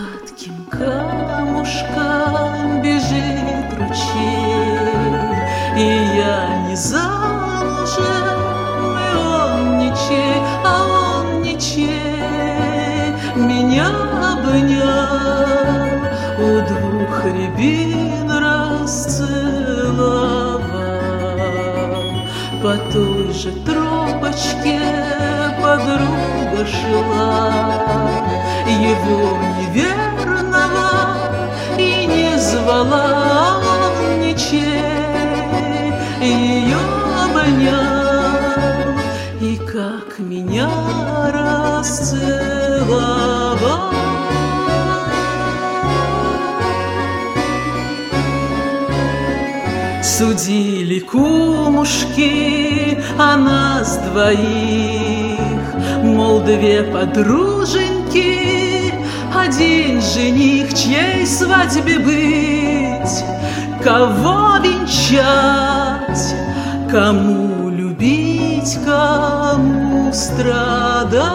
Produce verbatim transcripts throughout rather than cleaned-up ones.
гладким камушкам бежит ручей, и я не замужем, и он ничей, а он ничей. Меня обнял, у двух рябин расцеловал. По той же тропочке подруга шла, его неверного и не звала, а он ничей ее обнял, и как меня расцеловал. Судили кумушки о нас двоих, мол, две подруженьки, один жених, чьей свадьбе быть, кого венчать, кому любить, кому страдать,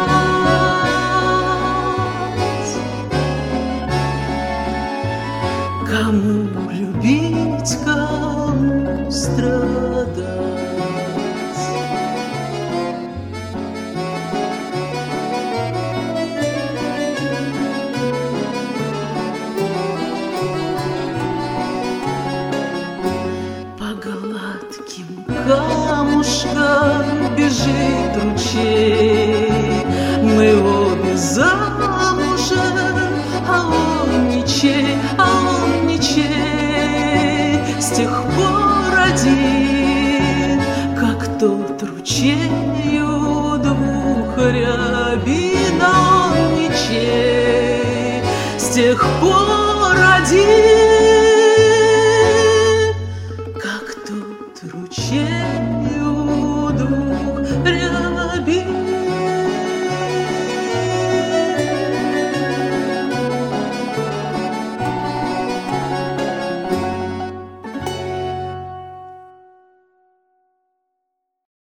кому любить, кому страдать. Камушкам бежит ручей, мы обе замужем, а он ничей, а он ничей. С тех пор один, как тот ручей у двух рябин, а он ничей. С тех пор один,